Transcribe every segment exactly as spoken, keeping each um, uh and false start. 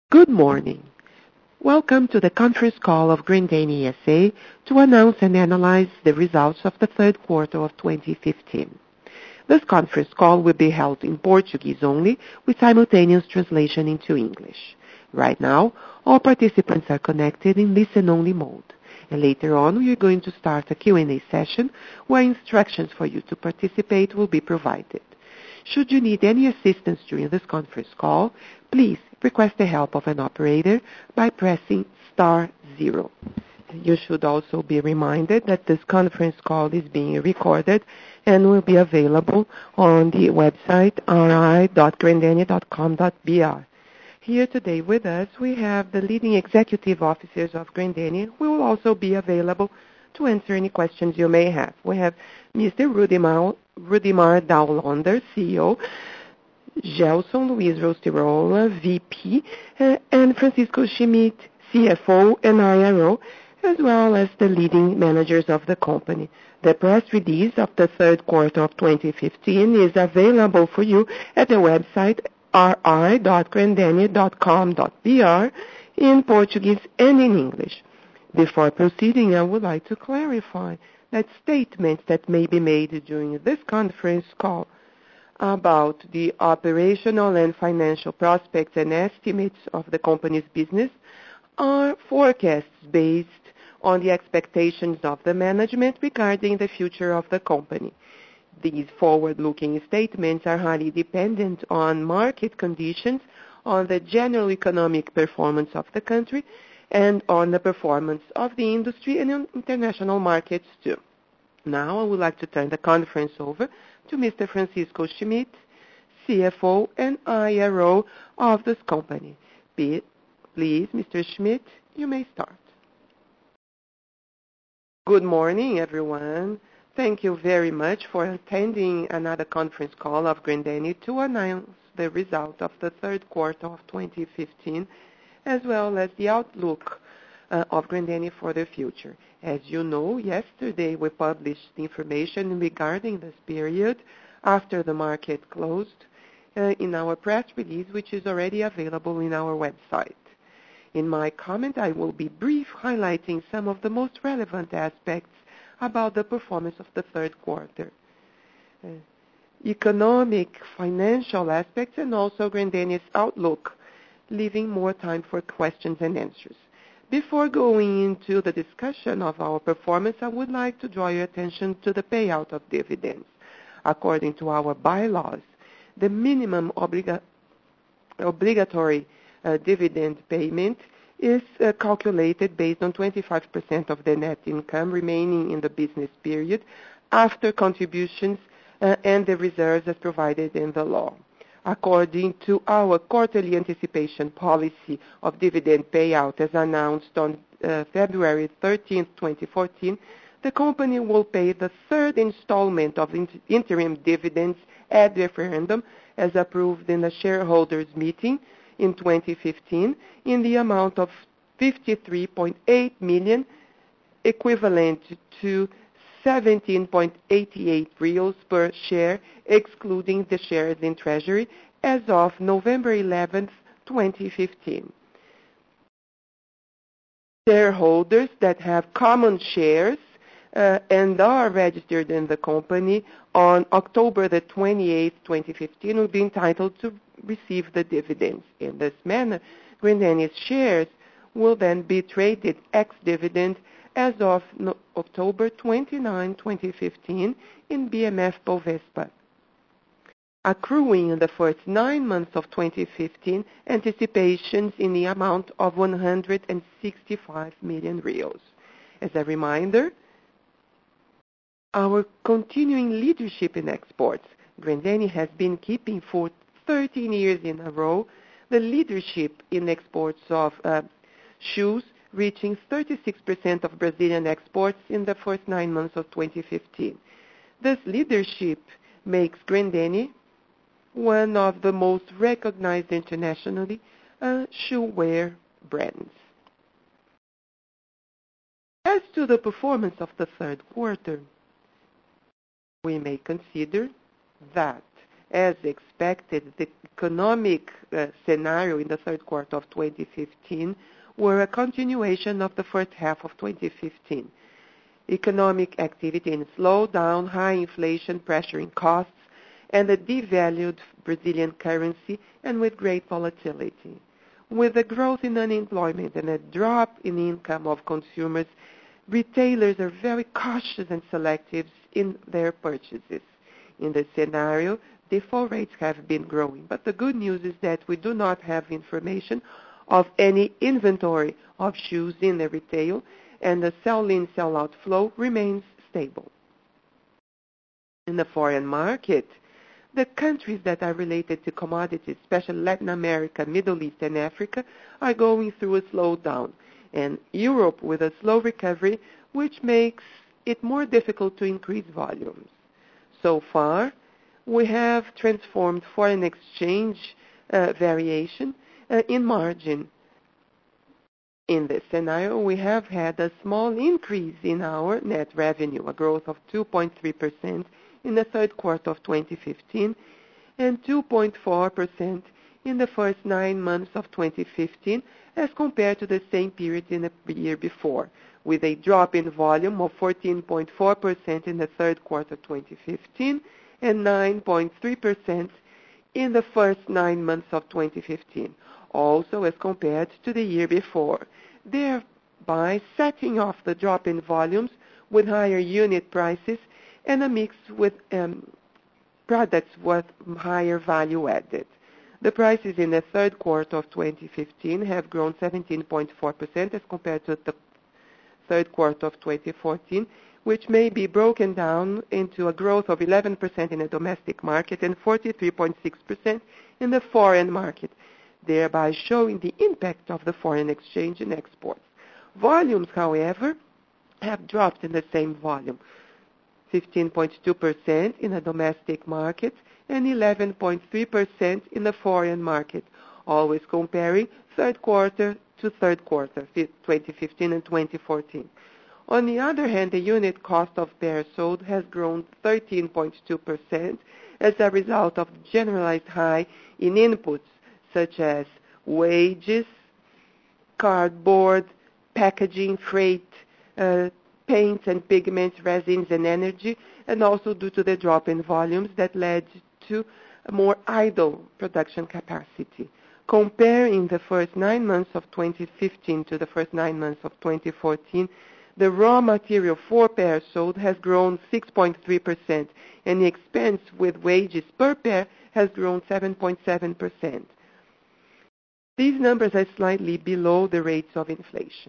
Good morning. Welcome to the conference call of Grendene S A to announce and analyze the results of the third quarter of twenty fifteen. This conference call will be held in Portuguese only, with simultaneous translation into English. Right now, all participants are connected in listen-only mode, and later on we are going to start a Q and A session where instructions for you to participate will be provided. Should you need any assistance during this conference call, please request the help of an operator by pressing star zero. You should also be reminded that this conference call is being recorded and will be available on the website r i dot grendene dot com dot b r. Here today with us we have the leading executive officers of Grendene who will also be available to answer any questions you may have. We have Mister Rudimar, Rudimar Daulander, C E O, Gelson Luiz Rostirola, V P, uh, and Francisco Schmidt, C F O and I R O, as well as the leading managers of the company. The press release of the third quarter of twenty fifteen is available for you at the website r i dot grendene dot com dot b r in Portuguese and in English. Before proceeding, I would like to clarify that statements that may be made during this conference call about the operational and financial prospects and estimates of the company's business are forecasts based on the expectations of the management regarding the future of the company. These forward-looking statements are highly dependent on market conditions, on the general economic performance of the country, and on the performance of the industry and on international markets too. Now I would like to turn the conference over to Mister Francisco Schmidt, C F O and I R O of this company. Please, Mister Schmidt, you may start. Good morning, everyone. Thank you very much for attending another conference call of Grendene to announce the result of the third quarter of twenty fifteen, as well as the outlook uh, of Grendene for the future. As you know, yesterday we published information regarding this period after the market closed uh, in our press release, which is already available in our website. In my comment, I will be brief, highlighting some of the most relevant aspects about the performance of the third quarter. Uh, economic, financial aspects, and also Grendene's outlook, leaving more time for questions and answers. Before going into the discussion of our performance, I would like to draw your attention to the payout of dividends. According to our bylaws, the minimum obliga- obligatory uh, dividend payment is uh, calculated based on twenty-five percent of the net income remaining in the business period after contributions uh, and the reserves as provided in the law. According to our quarterly anticipation policy of dividend payout as announced on uh, February thirteenth, twenty fourteen, the company will pay the third installment of in- interim dividends at referendum as approved in the shareholders meeting in twenty fifteen in the amount of fifty-three point eight million, equivalent to seventeen point eight eight reals per share, excluding the shares in treasury, as of November eleventh, twenty fifteen. Shareholders that have common shares uh, and are registered in the company on October the twenty-eighth, twenty fifteen will be entitled to receive the dividends. In this manner, Grendene's shares will then be traded ex-dividend as of no- October twenty-ninth, twenty fifteen in B M F Bovespa, accruing in the first nine months of twenty fifteen anticipations in the amount of one hundred sixty-five million reals. As a reminder, our continuing leadership in exports, Grendene has been keeping for thirteen years in a row the leadership in exports of uh, shoes, reaching thirty-six percent of Brazilian exports in the first nine months of twenty fifteen. This leadership makes Grendene one of the most recognized internationally uh, shoe-wear brands. As to the performance of the third quarter, we may consider that As expected, the economic uh, scenario in the third quarter of twenty fifteen were a continuation of the first half of twenty fifteen. Economic activity in slowdown, high inflation pressuring costs, and a devalued Brazilian currency, and with great volatility. With a growth in unemployment and a drop in income of consumers, retailers are very cautious and selective in their purchases. In this scenario, default rates have been growing, but the good news is that we do not have information of any inventory of shoes in the retail, and the sell-in, sell-out flow remains stable. In the foreign market, the countries that are related to commodities, especially Latin America, Middle East, and Africa, are going through a slowdown, and Europe with a slow recovery, which makes it more difficult to increase volumes. So far, we have transformed foreign exchange uh, variation uh, in margin. In this scenario, we have had a small increase in our net revenue, a growth of two point three percent in the third quarter of twenty fifteen and two point four percent in the first nine months of twenty fifteen as compared to the same period in the year before, with a drop in volume of fourteen point four percent in the third quarter twenty fifteen and nine point three percent in the first nine months of twenty fifteen, also as compared to the year before, thereby setting off the drop in volumes with higher unit prices and a mix with um, products with higher value added. The prices in the third quarter of twenty fifteen have grown seventeen point four percent as compared to the third quarter of twenty fourteen, which may be broken down into a growth of eleven percent in the domestic market and forty-three point six percent in the foreign market, thereby showing the impact of the foreign exchange in exports. Volumes, however, have dropped in the same volume, fifteen point two percent in the domestic market and eleven point three percent in the foreign market, always comparing third quarter to third quarter, twenty fifteen and twenty fourteen. On the other hand, the unit cost of pairs sold has grown thirteen point two percent as a result of generalized high in inputs such as wages, cardboard, packaging, freight, uh, paints and pigments, resins and energy, and also due to the drop in volumes that led to a more idle production capacity. Comparing the first nine months of twenty fifteen to the first nine months of twenty fourteen, the raw material for pairs sold has grown six point three percent, and the expense with wages per pair has grown seven point seven percent. These numbers are slightly below the rates of inflation.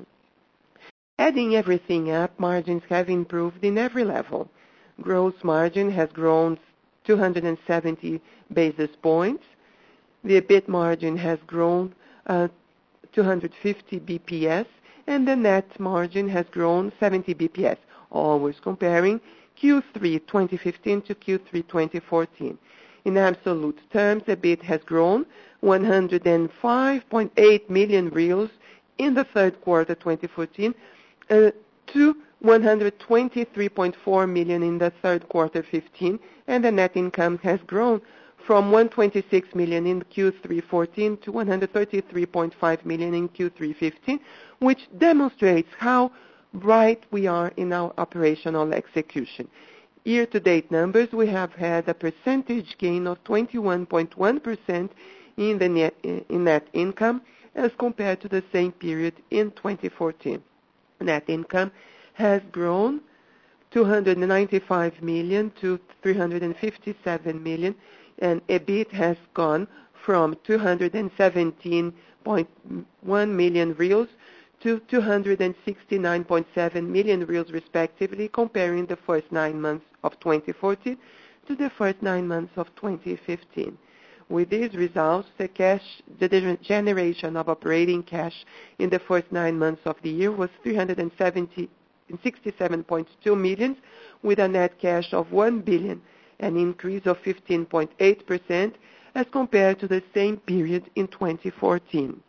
Adding everything up, margins have improved in every level. Gross margin has grown two hundred seventy basis points. The EBIT margin has grown uh, two hundred fifty B P S, and the net margin has grown seventy B P S, always comparing Q three twenty fifteen to Q three twenty fourteen. In absolute terms, EBIT has grown one hundred five point eight million reals in the third quarter twenty fourteen uh, to one hundred twenty-three point four million in the third quarter fifteen, and the net income has grown from one hundred twenty-six million in Q three fourteen to one hundred thirty-three point five million in Q three fifteen, which demonstrates how bright we are in our operational execution. Year-to-date numbers, we have had a percentage gain of twenty-one point one percent in the net, in net income as compared to the same period in twenty fourteen. Net income has grown two hundred ninety-five million to three hundred fifty-seven million, and EBIT has gone from two hundred seventeen point one million reals to two hundred sixty-nine point seven million reals respectively, comparing the first nine months of twenty fourteen to the first nine months of twenty fifteen. With these results, the cash, the generation of operating cash in the first nine months of the year was three hundred sixty-seven point two million, with a net cash of one billion, an increase of fifteen point eight percent as compared to the same period in twenty fourteen.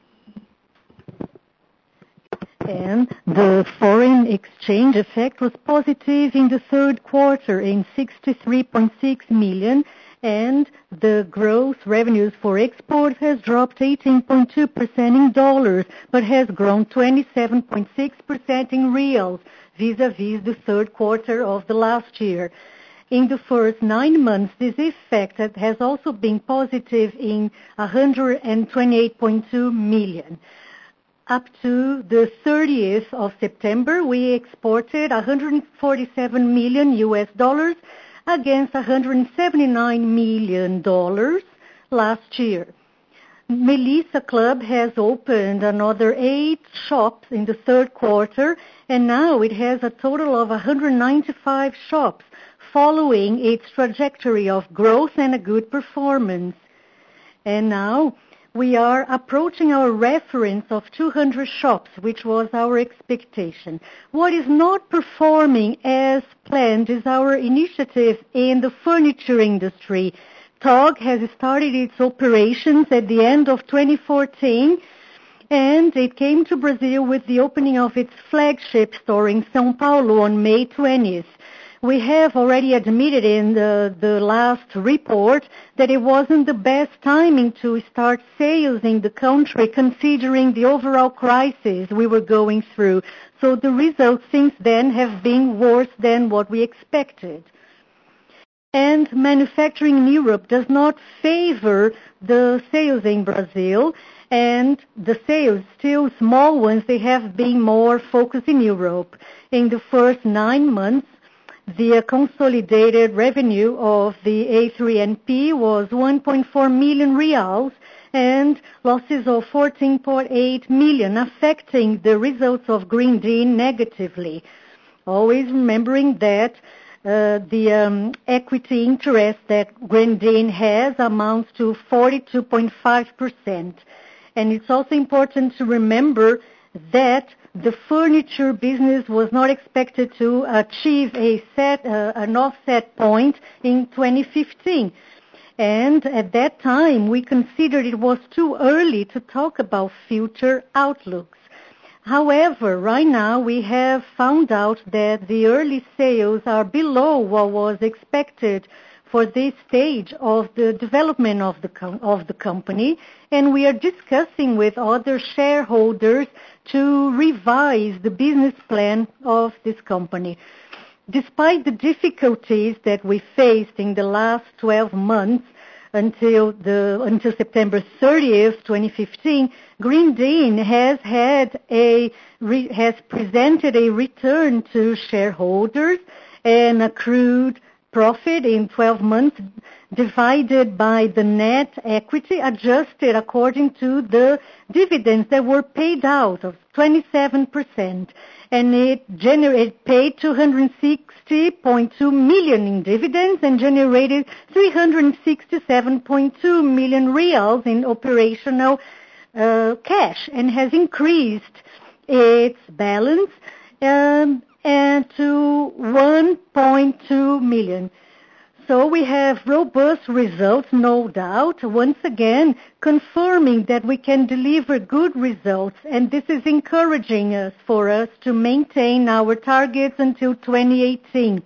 And the foreign exchange effect was positive in the third quarter in sixty-three point six million, and the gross revenues for exports has dropped eighteen point two percent in dollars, but has grown twenty-seven point six percent in reals vis-a-vis the third quarter of the last year. In the first nine months, this effect has also been positive in one hundred twenty-eight point two million. Up to the thirtieth of September, we exported one hundred forty-seven million U S dollars against one hundred seventy-nine million dollars last year. Melissa Club has opened another eight shops in the third quarter, and now it has a total of one hundred ninety-five shops, following its trajectory of growth and a good performance. And now we are approaching our reference of two hundred shops, which was our expectation. What is not performing as planned is our initiative in the furniture industry. T O G has started its operations at the end of twenty fourteen, and it came to Brazil with the opening of its flagship store in São Paulo on May twentieth. We have already admitted in the, the last report that it wasn't the best timing to start sales in the country, considering the overall crisis we were going through. So the results since then have been worse than what we expected. And manufacturing in Europe does not favor the sales in Brazil, and the sales, still small ones, they have been more focused in Europe. In the first nine months, the consolidated revenue of the A three N P was one point four million reals and losses of fourteen point eight million, affecting the results of Grendene negatively. Always remembering that uh, the um, equity interest that Grendene has amounts to forty-two point five percent. And it's also important to remember that the furniture business was not expected to achieve a set, uh, an offset point in twenty fifteen. And at that time, we considered it was too early to talk about future outlooks. However, right now we have found out that the early sales are below what was expected for this stage of the development of the com- of the company, and we are discussing with other shareholders to revise the business plan of this company. Despite the difficulties that we faced in the last twelve months until the until September thirtieth, twenty fifteen, Grendene has had a re, has presented a return to shareholders and accrued profit in twelve months divided by the net equity adjusted according to the dividends that were paid out of twenty-seven percent. And it generated, paid two hundred sixty point two million in dividends and generated three hundred sixty-seven point two million reals in operational uh, cash, and has increased its balance um, and to one point two million. So we have robust results, no doubt, once again confirming that we can deliver good results, and this is encouraging us for us to maintain our targets until twenty eighteen.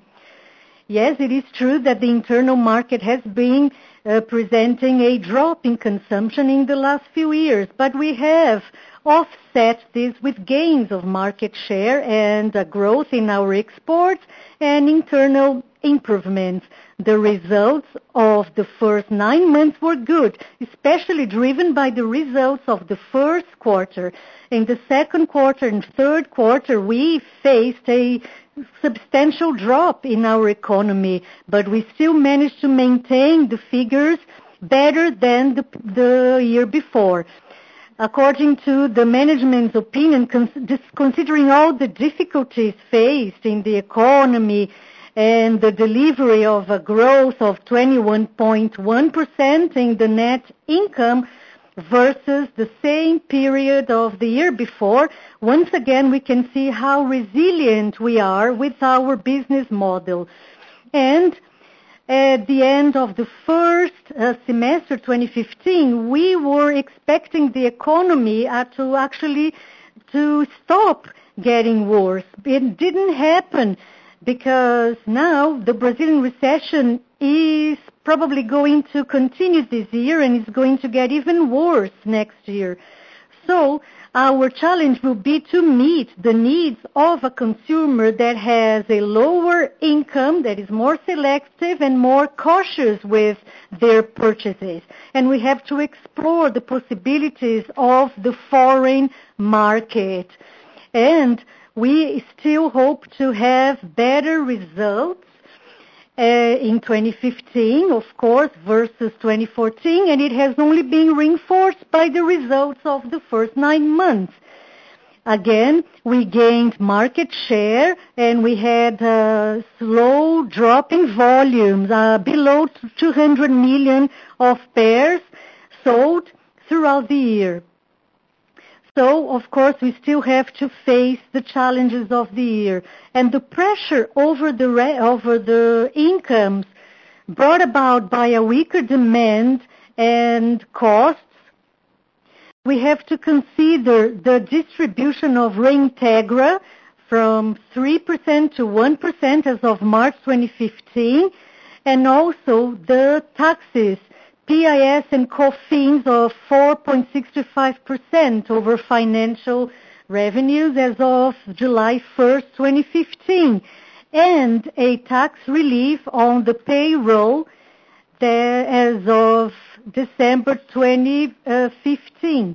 Yes, it is true that the internal market has been uh, presenting a drop in consumption in the last few years, but we have offset this with gains of market share and uh, growth in our exports and internal improvements. The results of the first nine months were good, especially driven by the results of the first quarter. In the second quarter and third quarter, we faced a substantial drop in our economy, but we still managed to maintain the figures better than the, the year before. According to the management's opinion, considering all the difficulties faced in the economy and the delivery of a growth of twenty-one point one percent in the net income versus the same period of the year before, once again we can see how resilient we are with our business model. And at the end of the first uh, semester twenty fifteen, we were expecting the economy uh, to actually to stop getting worse. It didn't happen, because now the Brazilian recession is probably going to continue this year, and it's going to get even worse next year. So our challenge will be to meet the needs of a consumer that has a lower income, that is more selective and more cautious with their purchases. And we have to explore the possibilities of the foreign market. And we still hope to have better results Uh, in twenty fifteen, of course, versus twenty fourteen, and it has only been reinforced by the results of the first nine months. Again, we gained market share, and we had a slow drop in volumes, uh, below two hundred million of pairs sold throughout the year. So, of course, we still have to face the challenges of the year. And the pressure over the, re- over the incomes brought about by a weaker demand and costs, we have to consider the distribution of Reintegra from three percent to one percent as of March twenty fifteen, and also the taxes, P I S and COFINS of four point six five percent over financial revenues as of July first, twenty fifteen, and a tax relief on the payroll there as of December twenty fifteen.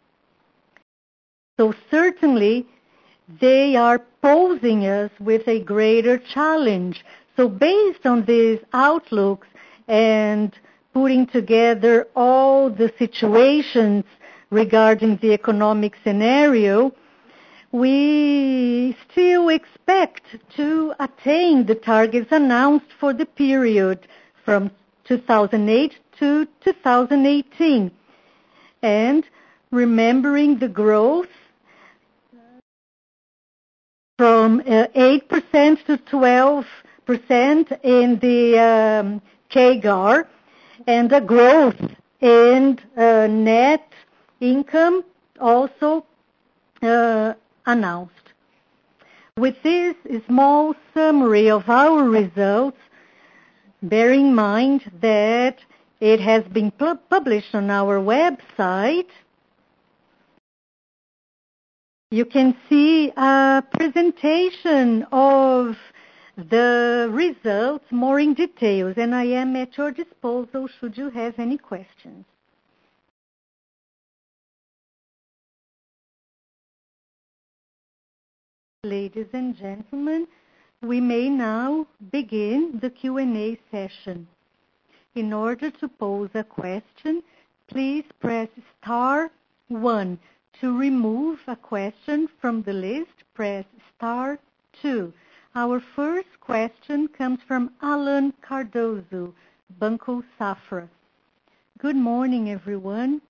So certainly they are posing us with a greater challenge. So based on these outlooks and putting together all the situations regarding the economic scenario, we still expect to attain the targets announced for the period from two thousand eight to two thousand eighteen. And remembering the growth from uh, eight percent to twelve percent in the um, C A G R, and a growth in uh, net income also uh, announced. With this small summary of our results, bear in mind that it has been pu- published on our website. You can see a presentation of the results more in details, and I am at your disposal should you have any questions. Ladies and gentlemen, we may now begin the Q and A session. In order to pose a question, please press star one. To remove a question from the list, press star two. Our first question comes from Alan Cardozo, Banco Safra. Good morning, everyone.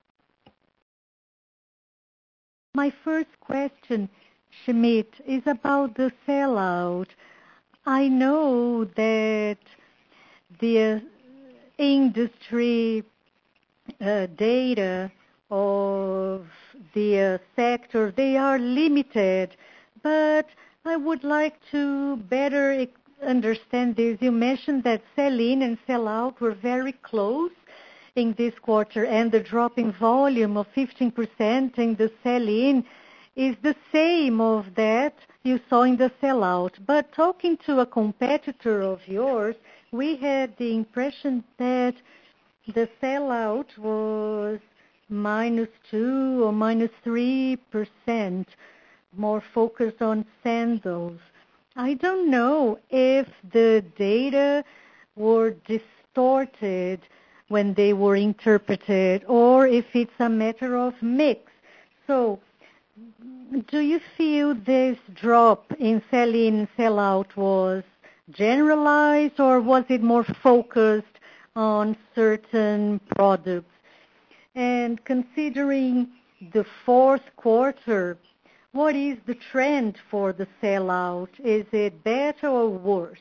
My first question, Schmidt, is about the sellout. I know that the industry uh, data of the uh, sector, they are limited, but I would like to better understand this. You mentioned that sell-in and sell-out were very close in this quarter, and the drop in volume of fifteen percent in the sell-in is the same of that you saw in the sell-out. But talking to a competitor of yours, we had the impression that the sell-out was minus two or minus three percent, more focused on sandals. I don't know if the data were distorted when they were interpreted, or if it's a matter of mix. So, do you feel this drop in sell-in and sell-out was generalized, or was it more focused on certain products? And considering the fourth quarter, what is the trend for the sell-out? Is it better or worse?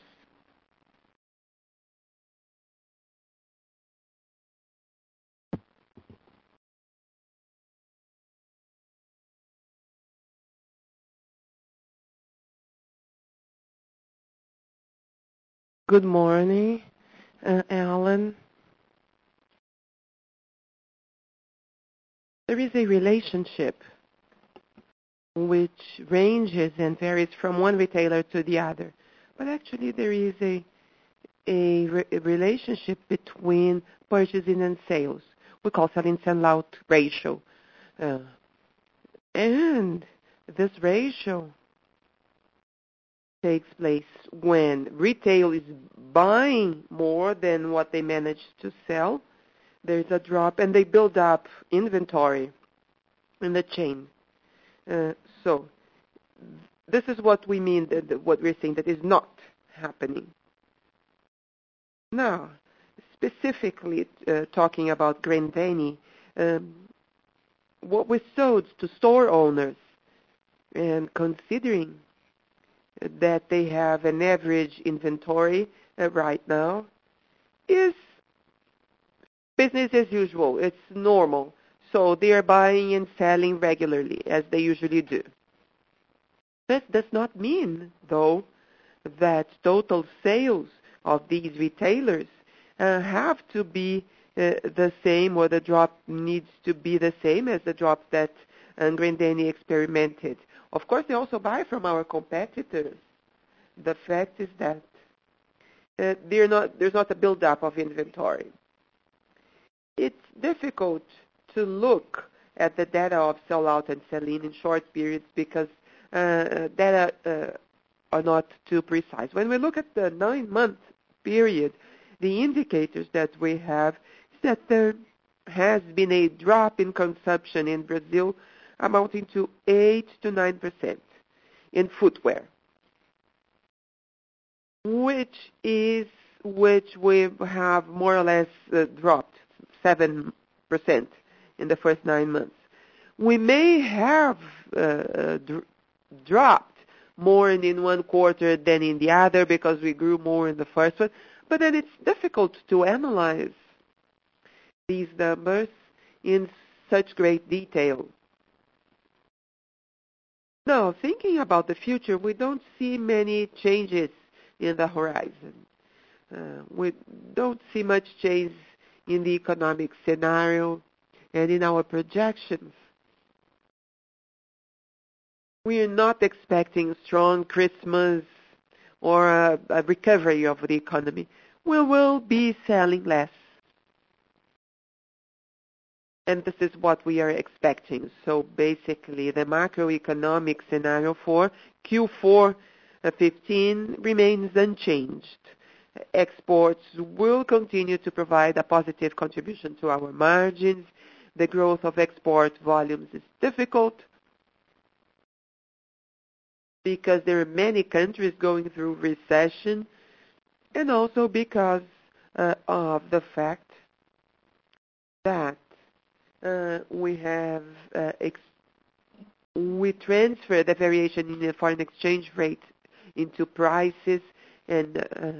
Good morning. uh, Alan. There is a relationship which ranges and varies from one retailer to the other. But actually there is a, a, re- a relationship between purchasing and sales. We call sell-in sell-out ratio. Uh, and this ratio takes place when retail is buying more than what they manage to sell. There's a drop, and they build up inventory in the chain. Uh, so this is what we mean, that, that what we're saying that is not happening. Now, specifically uh, talking about Grendene, um, what we sold to store owners, and considering that they have an average inventory uh, right now, is business as usual. It's normal. So they are buying and selling regularly, as they usually do. This does not mean, though, that total sales of these retailers uh, have to be uh, the same, or the drop needs to be the same as the drop that uh, Grendene experimented. Of course, they also buy from our competitors. The fact is that uh, they're not, there's not a buildup of inventory. It's difficult to look at the data of sell-out and sell-in in short periods because uh, data uh, are not too precise. When we look at the nine-month period, the indicators that we have is that there has been a drop in consumption in Brazil amounting to eight to nine percent in footwear, which is which we have more or less uh, dropped seven percent in the first nine months. We may have uh, dr- dropped more in one quarter than in the other because we grew more in the first one, but then it's difficult to analyze these numbers in such great detail. Now, thinking about the future, we don't see many changes in the horizon. Uh, we don't see much change in the economic scenario and in our projections. We are not expecting strong Christmas or a, a recovery of the economy. We will be selling less. And this is what we are expecting. So basically, the macroeconomic scenario for Q four fifteen remains unchanged. Exports will continue to provide a positive contribution to our margins. The growth of export volumes is difficult because there are many countries going through recession, and also because uh, of the fact that uh, we have uh, ex- we transfer the variation in the foreign exchange rate into prices, and uh,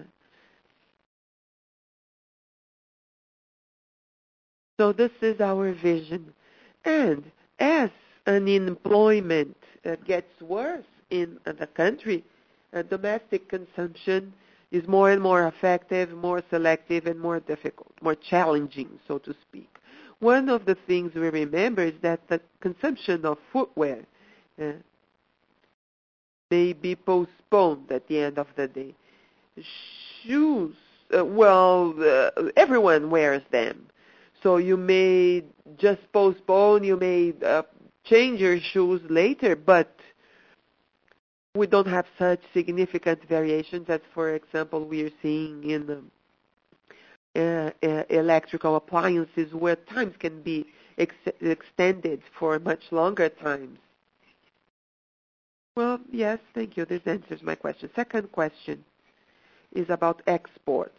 so this is our vision. And as unemployment uh, gets worse in uh, the country, uh, domestic consumption is more and more effective, more selective, and more difficult, more challenging, so to speak. One of the things we remember is that the consumption of footwear uh, may be postponed at the end of the day. Shoes, uh, well, uh, everyone wears them. So you may just postpone, you may uh, change your shoes later, but we don't have such significant variations as, for example, we are seeing in um, uh, uh, electrical appliances where times can be ex- extended for much longer times. Well, yes, thank you. This answers my question. Second question is about exports.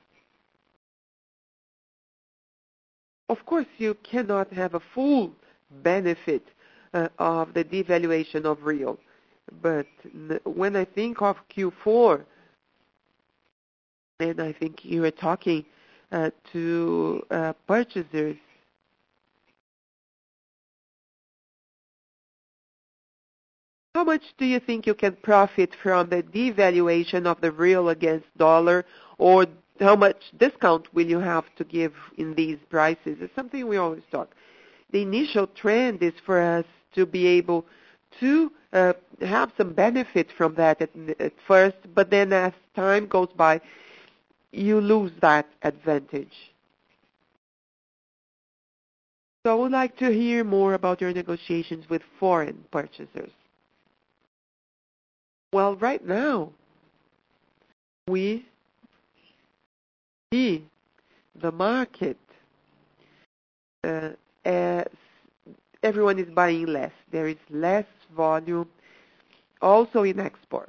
Of course, you cannot have a full benefit uh, of the devaluation of real. But n- when I think of Q four, and I think you are talking uh, to uh, purchasers, how much do you think you can profit from the devaluation of the real against dollar, or how much discount will you have to give in these prices? It's something we always talk. The initial trend is for us to be able to uh, have some benefit from that at, at first, but then as time goes by, you lose that advantage. So I would like to hear more about your negotiations with foreign purchasers. Well, right now, we see the market uh, as everyone is buying less. There is less volume also in exports.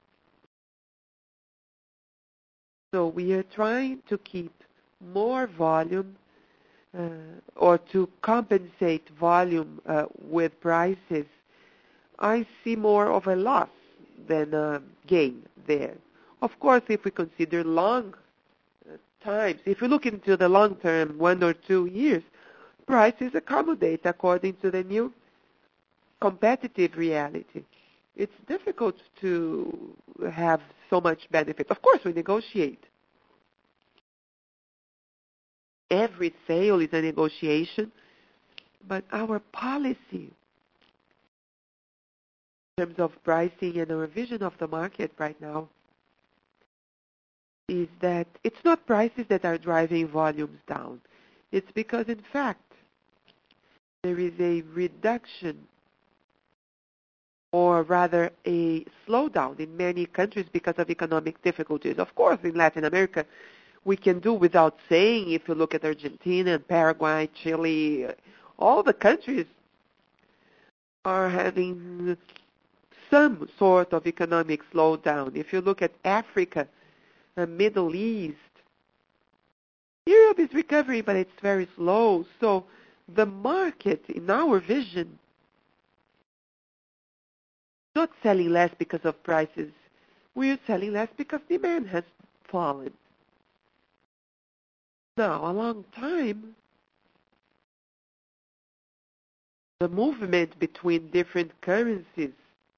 So we are trying to keep more volume uh, or to compensate volume uh, with prices. I see more of a loss than a gain there. Of course, if we consider long uh, times, if we look into the long term, one or two years, prices accommodate according to the new competitive reality. It's difficult to have so much benefit. Of course, we negotiate. Every sale is a negotiation, but our policy in terms of pricing and our vision of the market right now is that it's not prices that are driving volumes down. It's because, in fact, there is a reduction or rather a slowdown in many countries because of economic difficulties. Of course, in Latin America, we can do without saying, if you look at Argentina, Paraguay, Chile, all the countries are having some sort of economic slowdown. If you look at Africa, the Middle East, Europe is recovering, but it's very slow. So the market, in our vision, not selling less because of prices. We're selling less because demand has fallen. Now, a long time, the movement between different currencies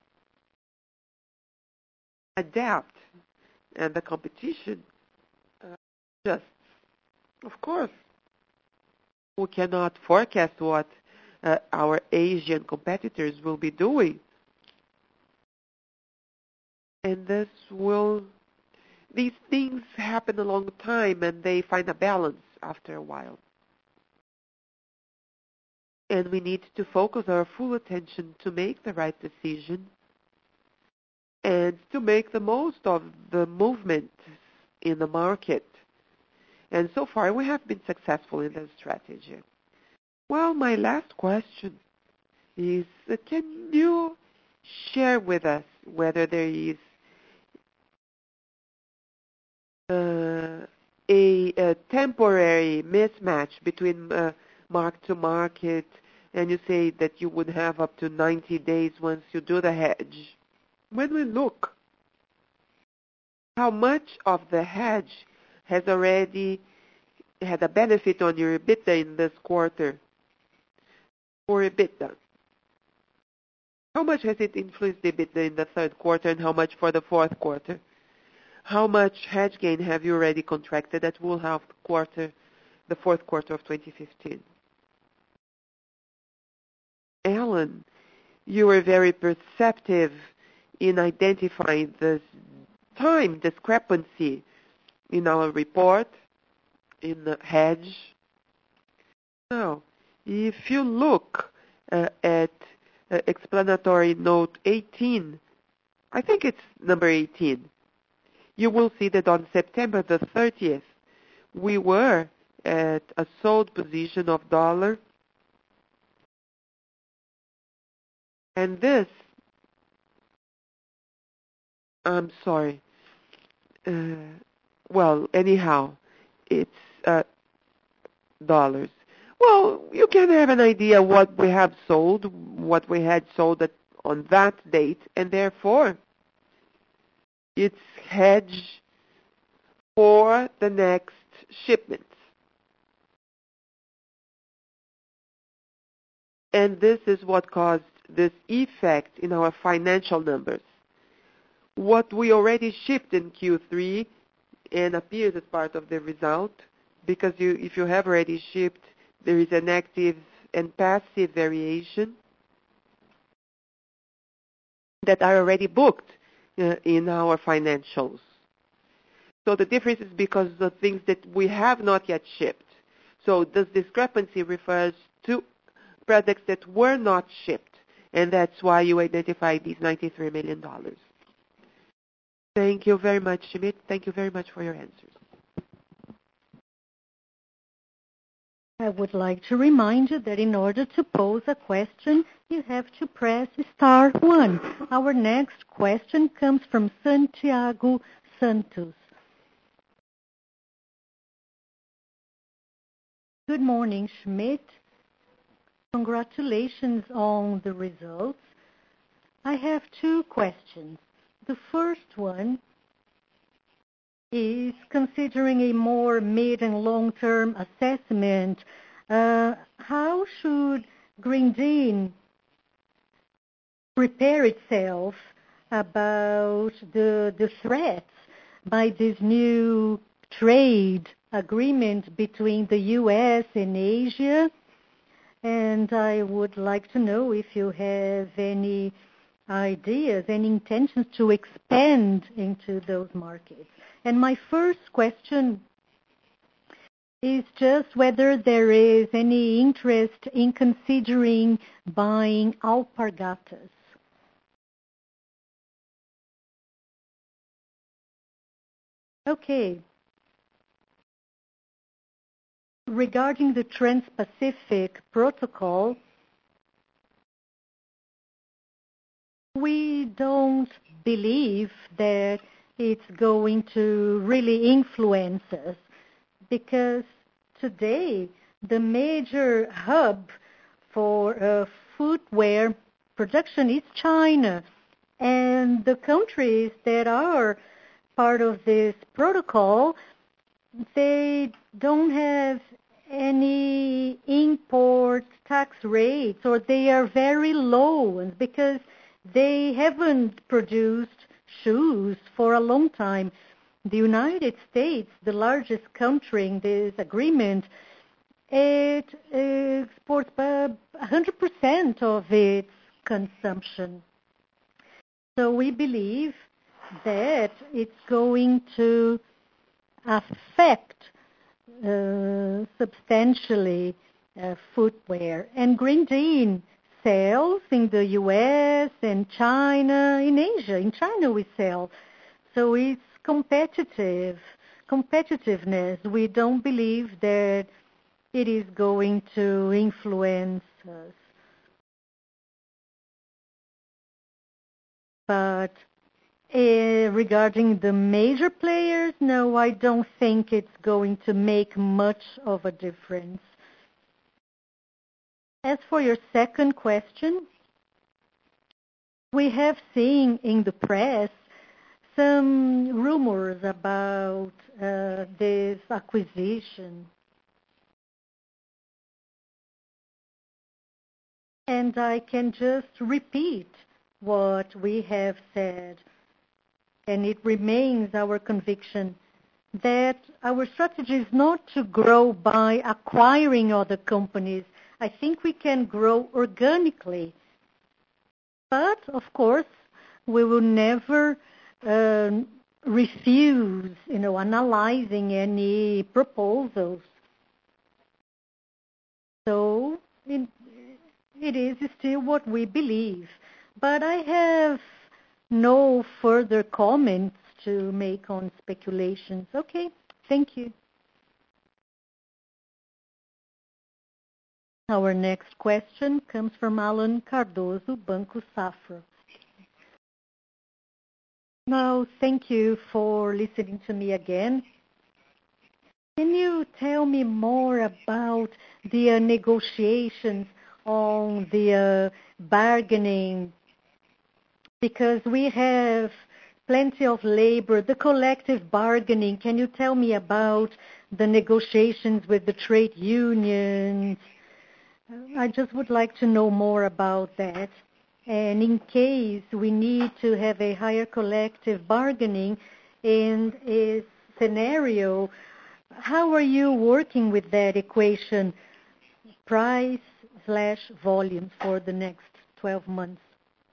adapt, and the competition uh, adjusts. Of course, we cannot forecast what uh, our Asian competitors will be doing. And this will, these things happen a long time and they find a balance after a while. And we need to focus our full attention to make the right decision and to make the most of the movement in the market. And so far we have been successful in this strategy. Well, my last question is, uh, can you share with us whether there is uh, a, a temporary mismatch between uh, mark-to-market, and you say that you would have up to ninety days once you do the hedge. When we look, how much of the hedge has already had a benefit on your EBITDA in this quarter, or EBITDA? How much has it influenced the EBITDA in the third quarter, and how much for the fourth quarter? How much hedge gain have you already contracted that will have the quarter, the fourth quarter of twenty fifteen? Alan, you were very perceptive in identifying this time discrepancy in our report, in the hedge. Now, if you look uh, at uh, explanatory note eighteen, I think it's number eighteen, you will see that on September the thirtieth, we were at a sold position of dollar. And this, I'm sorry, uh, well, anyhow, it's uh, dollars. Well, you can have an idea what we have sold, what we had sold at, on that date, and therefore, it's hedged for the next shipments. And this is what caused this effect in our financial numbers. What we already shipped in Q three and appears as part of the result because you, if you have already shipped, there is an active and passive variation that are already booked uh, in our financials. So the difference is because of the things that we have not yet shipped. So this discrepancy refers to products that were not shipped, and that's why you identified these ninety-three million dollars. Thank you very much, Schmidt. Thank you very much for your answers. I would like to remind you that in order to pose a question, you have to press star one. Our next question comes from Santiago Santos. Good morning, Schmidt. Congratulations on the results. I have two questions. The first one is considering a more mid and long-term assessment. Uh, how should Grendene prepare itself about the, the threats by this new trade agreement between the U S and Asia? And I would like to know if you have any ideas, any intentions to expand into those markets. And my first question is just whether there is any interest in considering buying Alpargatas. Okay. Regarding the Trans-Pacific Protocol, we don't believe that it's going to really influence us because today the major hub for uh, footwear production is China, and the countries that are part of this protocol, they don't have any import tax rates, or they are very low because they haven't produced shoes for a long time. The United States, the largest country in this agreement, it exports one hundred percent of its consumption. So we believe that it's going to affect uh, substantially uh, footwear. And Grendene sells in the U S and China, in Asia. In China we sell. So it's competitive, competitiveness. We don't believe that it is going to influence us. But Uh, regarding the major players, no, I don't think it's going to make much of a difference. As for your second question, we have seen in the press some rumors about uh, this acquisition. And I can just repeat what we have said. And it remains our conviction that our strategy is not to grow by acquiring other companies. I think we can grow organically. But, of course, we will never uh, refuse, you know, analyzing any proposals. So it, it is still what we believe. But I have no further comments to make on speculations. Okay, thank you. Our next question comes from Alan Cardoso, Banco Safra. Now, thank you for listening to me again. Can you tell me more about the uh, negotiations on the uh, bargaining? Because we have plenty of labor, the collective bargaining. Can you tell me about the negotiations with the trade unions? I just would like to know more about that. And in case we need to have a higher collective bargaining, and is scenario, how are you working with that equation, price slash volume for the next twelve months?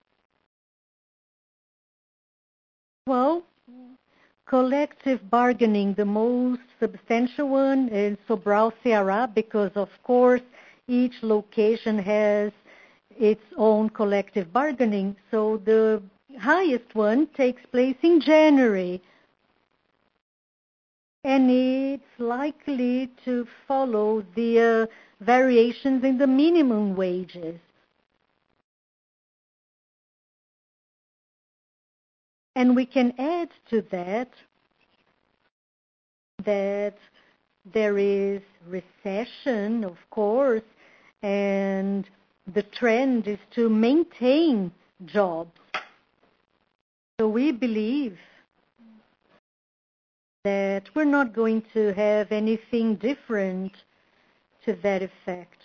Well, collective bargaining, the most substantial one is Sobral Ceará, because of course each location has its own collective bargaining. So the highest one takes place in January, and it's likely to follow the uh, variations in the minimum wages. And we can add to that that there is recession, of course, and the trend is to maintain jobs. So we believe that we're not going to have anything different to that effect.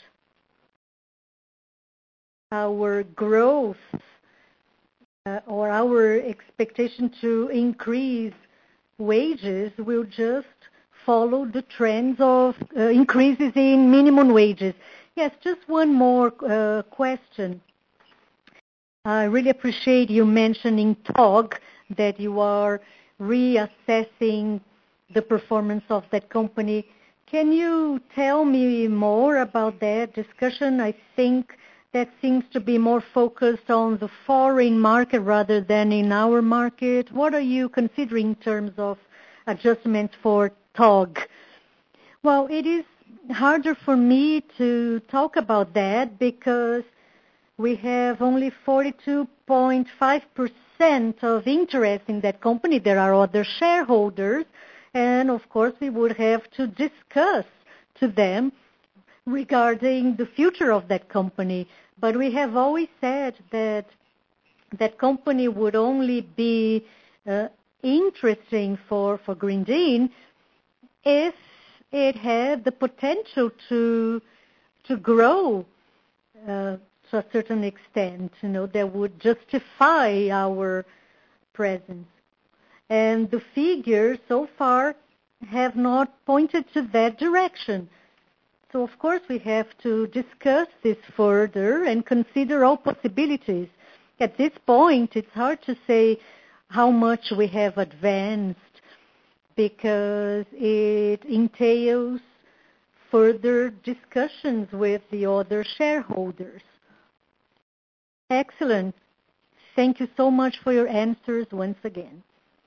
Our growth uh, or our expectation to increase wages will just follow the trends of uh, increases in minimum wages. Yes, just one more uh, question. I really appreciate you mentioning T O G, that you are reassessing the performance of that company. Can you tell me more about that discussion? I think that seems to be more focused on the foreign market rather than in our market. What are you considering in terms of adjustments for T O G? Well, it is harder for me to talk about that because we have only forty-two point five percent of interest in that company. There are other shareholders, and of course we would have to discuss to them regarding the future of that company. But we have always said that that company would only be uh, interesting for, for Grendene if it had the potential to to grow uh, to a certain extent, you know, that would justify our presence. And the figures so far have not pointed to that direction. So of course we have to discuss this further and consider all possibilities. At this point, it's hard to say how much we have advanced because it entails further discussions with the other shareholders. Excellent. Thank you so much for your answers once again.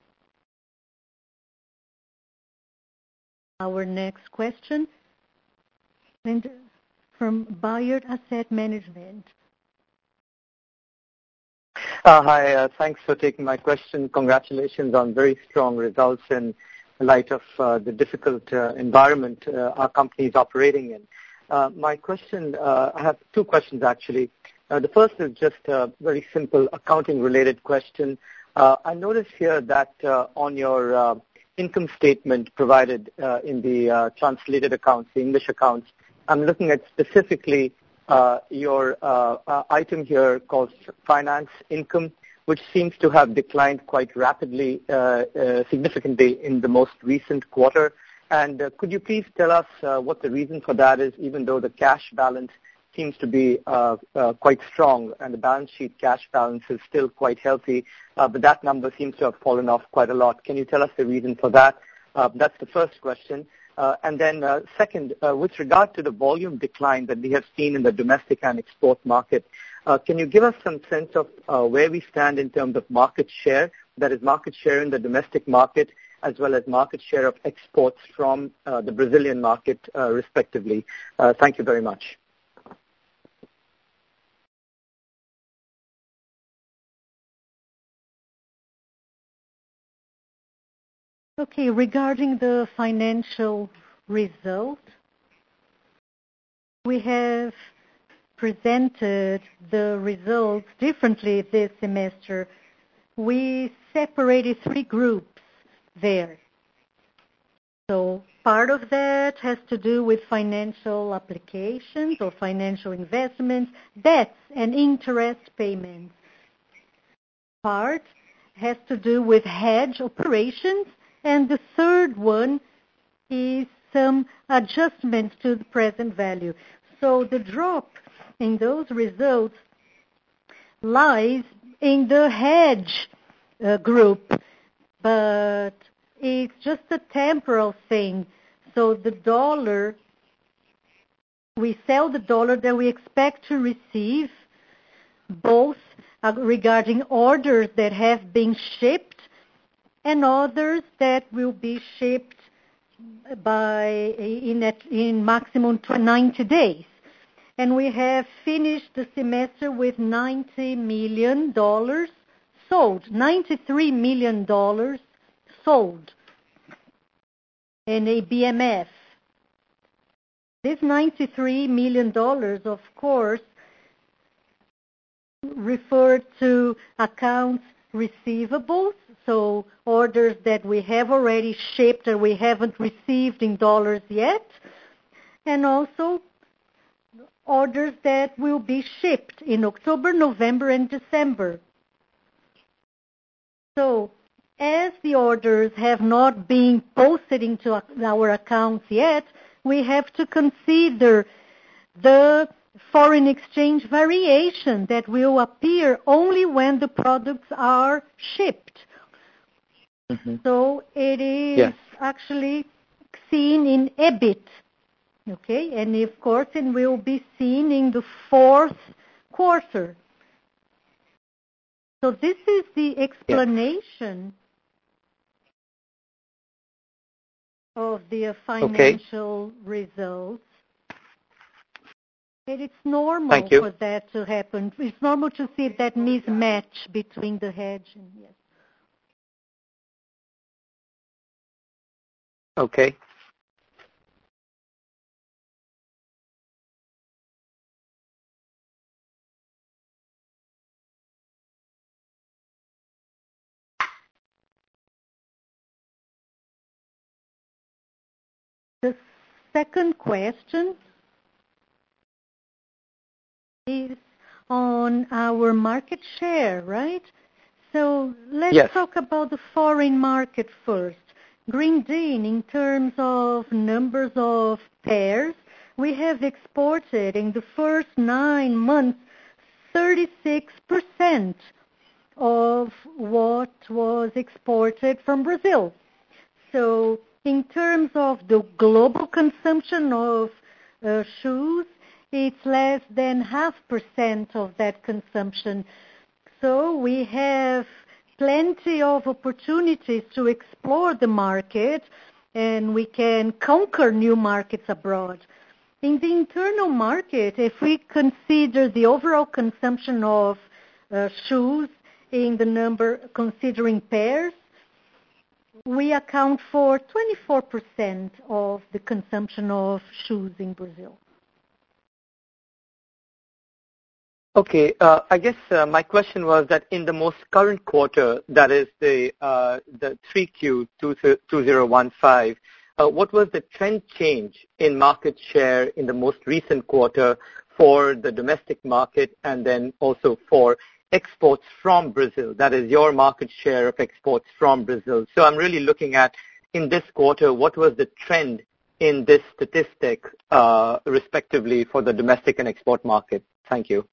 Our next question and from Bayard Asset Management. Uh, hi, uh, thanks for taking my question. Congratulations on very strong results in light of uh, the difficult uh, environment uh, our company is operating in. Uh, my question, uh, I have two questions actually. Uh, the first is just a very simple accounting-related question. Uh, I noticed here that uh, on your uh, income statement provided uh, in the uh, translated accounts, the English accounts, I'm looking at specifically uh, your uh, uh, item here called finance income, which seems to have declined quite rapidly, uh, uh, significantly in the most recent quarter. And uh, could you please tell us uh, what the reason for that is, even though the cash balance seems to be uh, uh, quite strong and the balance sheet cash balance is still quite healthy, uh, but that number seems to have fallen off quite a lot. Can you tell us the reason for that? Uh, that's the first question. Uh, and then uh, second, uh, with regard to the volume decline that we have seen in the domestic and export market, uh, can you give us some sense of uh, where we stand in terms of market share, that is market share in the domestic market, as well as market share of exports from uh, the Brazilian market, uh, respectively? Uh, thank you very much. Okay, regarding the financial result, we have presented the results differently this semester. We separated three groups there. So part of that has to do with financial applications or financial investments, debts and interest payments. Part has to do with hedge operations, And the third one is some adjustments to the present value. So the drop in those results lies in the hedge uh, group, but it's just a temporal thing. So the dollar, we sell the dollar that we expect to receive, both uh, regarding orders that have been shipped and others that will be shipped by in, in maximum ninety days. And we have finished the semester with ninety million dollars sold, ninety-three million dollars sold in a B M F. This ninety-three million dollars, of course, referred to accounts receivables, so orders that we have already shipped and we haven't received in dollars yet, and also orders that will be shipped in October, November, and December. So as the orders have not been posted into our accounts yet, we have to consider the foreign exchange variation that will appear only when the products are shipped. Mm-hmm. So it is yes. actually seen in EBIT, okay, and of course it will be seen in the fourth quarter. So this is the explanation yeah. of the financial okay. results. And it's normal for that to happen. It's normal to see that mismatch between the hedge and yes. Okay. The second question is on our market share, right? So let's yes. talk about the foreign market first. Grendene, in terms of numbers of pairs, we have exported in the first nine months thirty-six percent of what was exported from Brazil. So in terms of the global consumption of uh, shoes, it's less than half percent of that consumption. So we have plenty of opportunities to explore the market, and we can conquer new markets abroad. In the internal market, if we consider the overall consumption of uh, shoes in the number considering pairs, we account for twenty-four percent of the consumption of shoes in Brazil. Okay, uh, I guess uh, my question was that in the most current quarter, that is the uh, the three Q two thousand fifteen, uh, what was the trend change in market share in the most recent quarter for the domestic market and then also for exports from Brazil? That is your market share of exports from Brazil. So I'm really looking at in this quarter, what was the trend in this statistic uh, respectively for the domestic and export market? Thank you.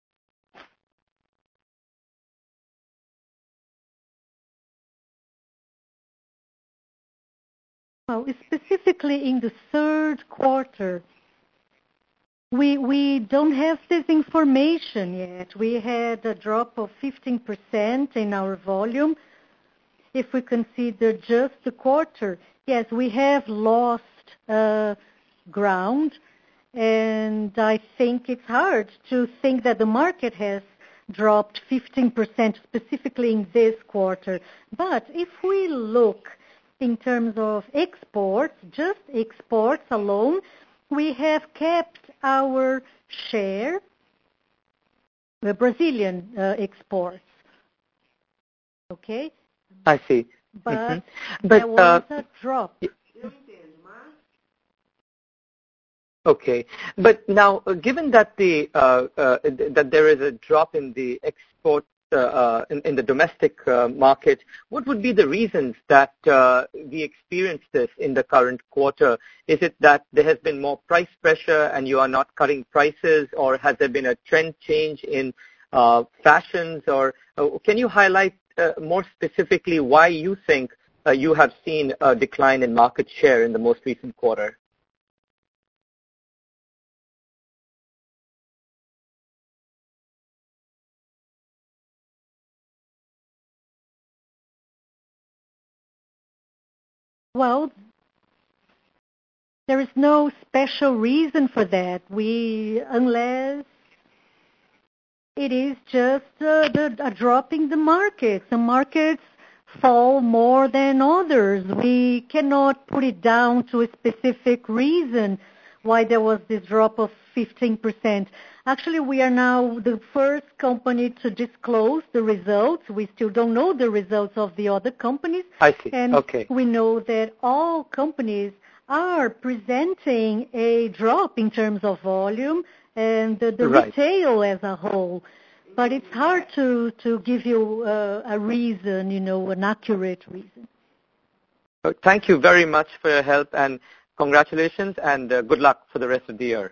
Well, specifically in the third quarter, we we don't have this information yet. We had a drop of fifteen percent in our volume. If we consider just the quarter, yes, we have lost uh, ground, and I think it's hard to think that the market has dropped fifteen percent specifically in this quarter. But if we look in terms of exports, just exports alone, we have kept our share, the Brazilian uh, exports. Okay? I see. But mm-hmm. there but, was uh, a drop. Okay, but now uh, given that the uh, uh, that there is a drop in the export uh, uh, in, in the domestic uh, market, what would be the reasons that uh, we experience this in the current quarter? Is it that there has been more price pressure and you are not cutting prices, or has there been a trend change in uh, fashions? Or uh, can you highlight uh, more specifically why you think uh, you have seen a decline in market share in the most recent quarter? Well, there is no special reason for that. We, unless it is just uh, the, a drop in the market. Some markets fall more than others. We cannot put it down to a specific reason why there was this drop of fifteen percent. Actually, we are now the first company to disclose the results. We still don't know the results of the other companies. I see. And okay. we know that all companies are presenting a drop in terms of volume and the, the right. retail as a whole. But it's hard to, to give you uh, a reason, you know, an accurate reason. Thank you very much for your help, and congratulations, and uh, good luck for the rest of the year.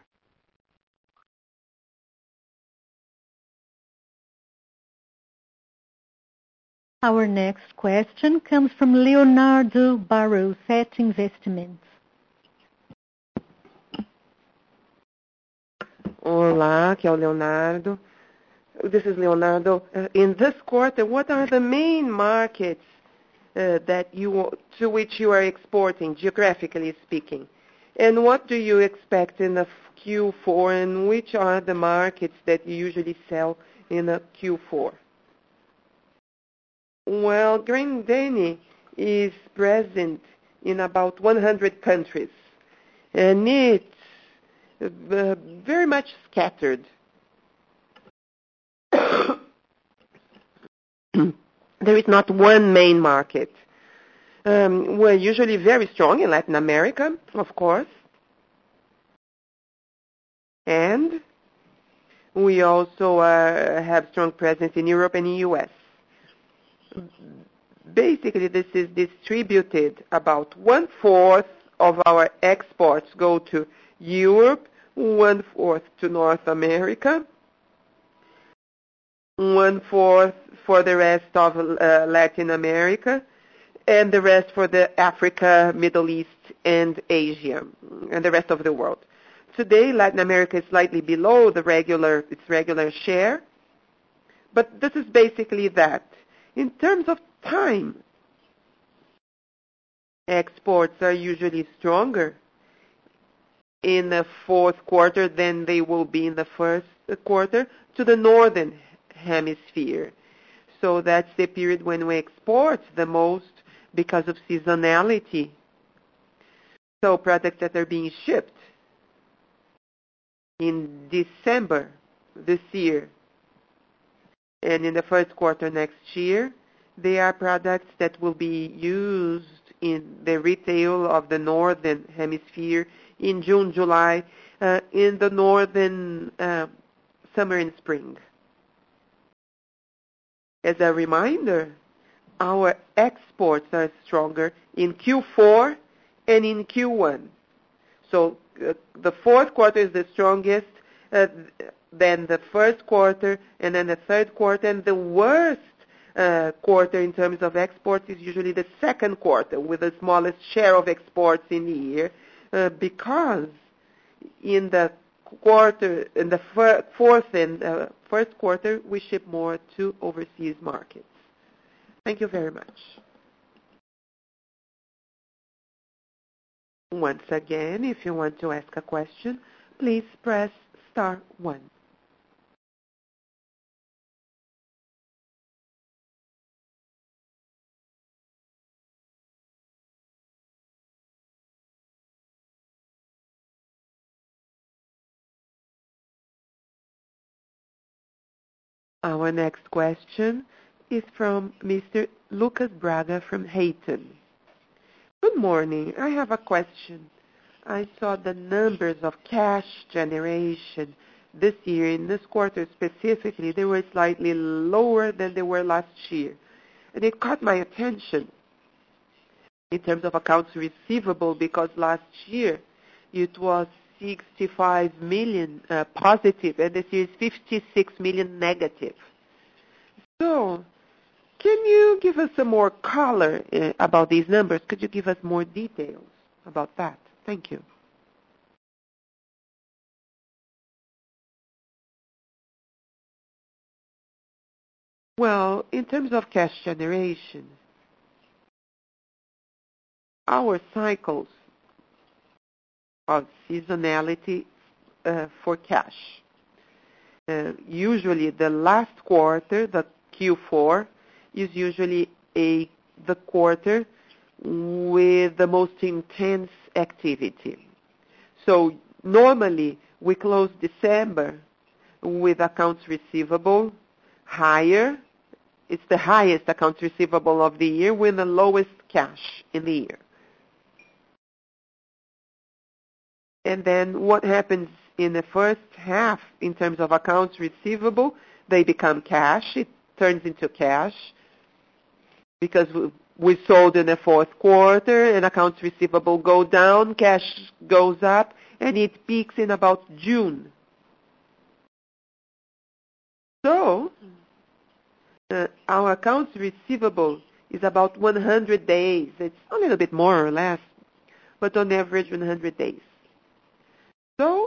Our next question comes from Leonardo Barros at Investments. Olá, aqui é o Leonardo. This is Leonardo. Uh, in this quarter, what are the main markets uh, that you to which you are exporting, geographically speaking? And what do you expect in the Q four, and which are the markets that you usually sell in the Q four? Well, Grendene is present in about one hundred countries, and it's uh, very much scattered. There is not one main market. Um, we're usually very strong in Latin America, of course. And we also uh, have strong presence in Europe and the U S. Basically, this is distributed. About one-fourth of our exports go to Europe, one-fourth to North America, one-fourth for the rest of uh, Latin America, and the rest for the Africa, Middle East, and Asia, and the rest of the world. Today, Latin America is slightly below the regular, its regular share, but this is basically that. In terms of time, exports are usually stronger in the fourth quarter than they will be in the first quarter to the northern hemisphere. So that's the period when we export the most because of seasonality. So products that are being shipped in December this year and in the first quarter next year, they are products that will be used in the retail of the northern hemisphere in June, July, uh, in the northern uh, summer and spring. As a reminder, our exports are stronger in Q four and in Q one. So uh, the fourth quarter is the strongest, uh, then the first quarter, and then the third quarter, and the worst uh, quarter in terms of exports is usually the second quarter, with the smallest share of exports in the year, uh, because in the quarter, in the fir- fourth and uh, first quarter, we ship more to overseas markets. Thank you very much. Once again, if you want to ask a question, please press star one. Our next question is from Mister Lucas Braga from Hayton. Good morning. I have a question. I saw the numbers of cash generation this year, in this quarter specifically, they were slightly lower than they were last year. And it caught my attention in terms of accounts receivable, because last year it was sixty-five million uh, positive, and this year is fifty-six million negative. So, can you give us some more color uh, about these numbers? Could you give us more details about that? Thank you. Well, in terms of cash generation, our cycles of seasonality uh, for cash. Uh, usually the last quarter, the Q four, is usually a the quarter with the most intense activity. So normally we close December with accounts receivable higher. It's the highest accounts receivable of the year with the lowest cash in the year. And then what happens in the first half in terms of accounts receivable, they become cash. It turns into cash because we sold in the fourth quarter and accounts receivable go down, cash goes up, and it peaks in about June. So uh, our accounts receivable is about one hundred days. It's a little bit more or less, but on average one hundred days. So,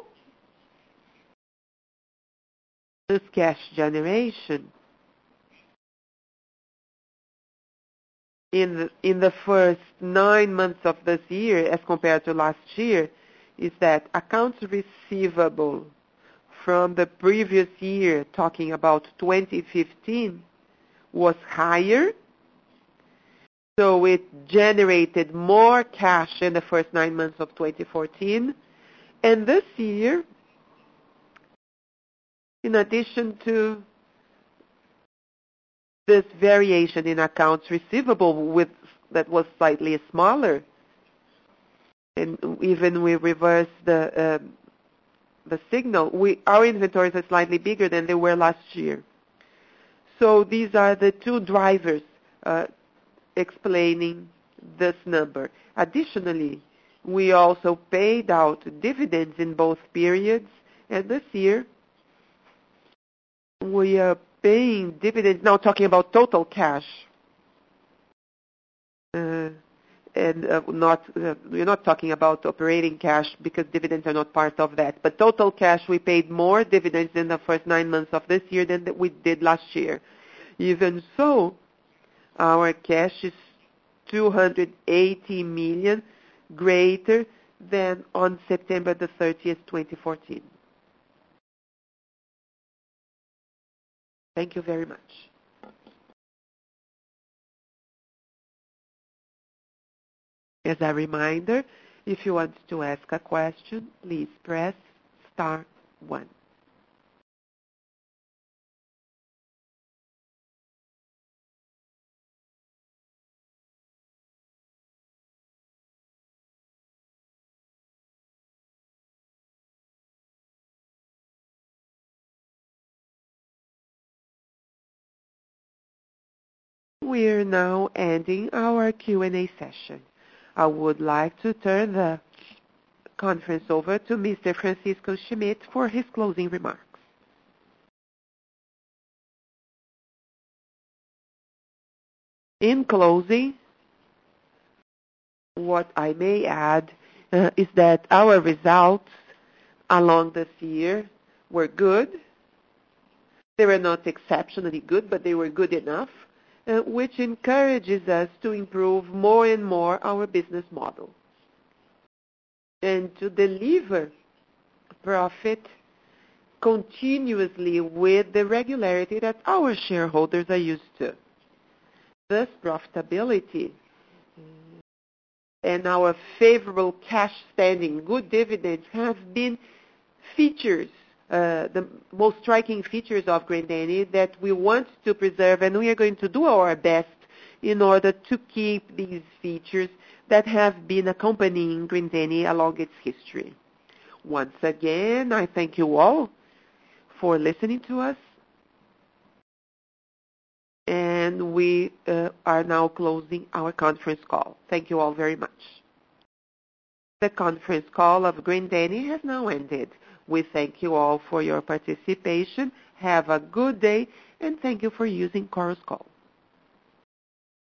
this cash generation in the, in the first nine months of this year as compared to last year is that accounts receivable from the previous year, talking about twenty fifteen, was higher. So it generated more cash in the first nine months of twenty fourteen. And this year, in addition to this variation in accounts receivable with that was slightly smaller, and even we reverse the um, the signal, we, our inventories are slightly bigger than they were last year. So these are the two drivers uh, explaining this number. Additionally, we also paid out dividends in both periods, and this year we are paying dividends, now talking about total cash, uh, and uh, not uh, we're not talking about operating cash because dividends are not part of that, but total cash, we paid more dividends in the first nine months of this year than that we did last year. Even so, our cash is two hundred eighty million greater than on September the thirtieth, twenty fourteen. Thank you very much. As a reminder, if you want to ask a question, please press star one. We're now ending our Q and A session. I would like to turn the conference over to Mister Francisco Schmidt for his closing remarks. In closing, what I may add uh, is that our results along this year were good. They were not exceptionally good, but they were good enough, uh, which encourages us to improve more and more our business model and to deliver profit continuously with the regularity that our shareholders are used to. This profitability and our favorable cash standing, good dividends, have been features, uh, the most striking features of Grendene that we want to preserve, and we are going to do our best in order to keep these features that have been accompanying Grendene along its history. Once again, I thank you all, for listening to us. And we uh, are now closing our conference call. Thank you all very much. The conference call of Grendene has now ended. We thank you all for your participation. Have a good day, and thank you for using Chorus Call.